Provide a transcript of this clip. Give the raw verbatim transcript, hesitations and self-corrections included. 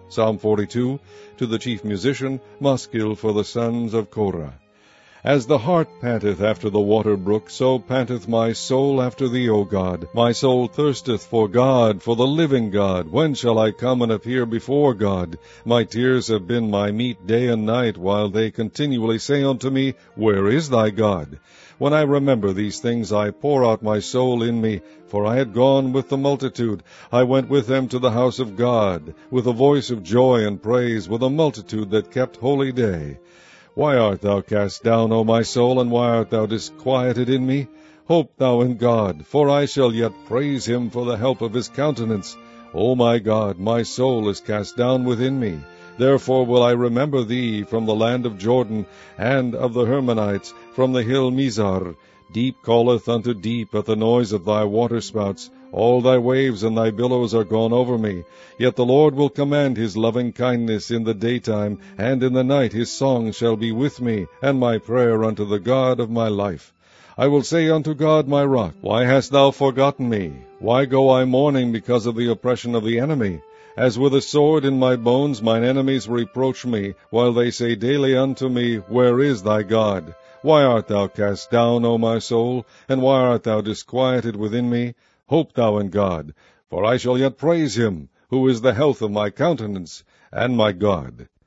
Psalm forty-two, to the chief musician, Maskil for the sons of Korah. As the hart panteth after the water brook, so panteth my soul after thee, O God. My soul thirsteth for God, for the living God. When shall I come and appear before God? My tears have been my meat day and night, while they continually say unto me, Where is thy God? When I remember these things, I pour out my soul in me, for I had gone with the multitude. I went with them to the house of God, with a voice of joy and praise, with a multitude that kept holy day. Why art thou cast down, O my soul, and why art thou disquieted in me? Hope thou in God, for I shall yet praise him for the help of his countenance. O my God, my soul is cast down within me. Therefore will I remember thee from the land of Jordan, and of the Hermonites, from the hill Mizar. Deep calleth unto deep at the noise of thy waterspouts. All thy waves and thy billows are gone over me. Yet the Lord will command his loving kindness in the daytime, and in the night his song shall be with me, and my prayer unto the God of my life. I will say unto God my rock, Why hast thou forgotten me? Why go I mourning because of the oppression of the enemy? As with a sword in my bones mine enemies reproach me, while they say daily unto me, Where is thy God? Why art thou cast down, O my soul? And why art thou disquieted within me? Hope thou in God, for I shall yet praise him, who is the health of my countenance, and my God.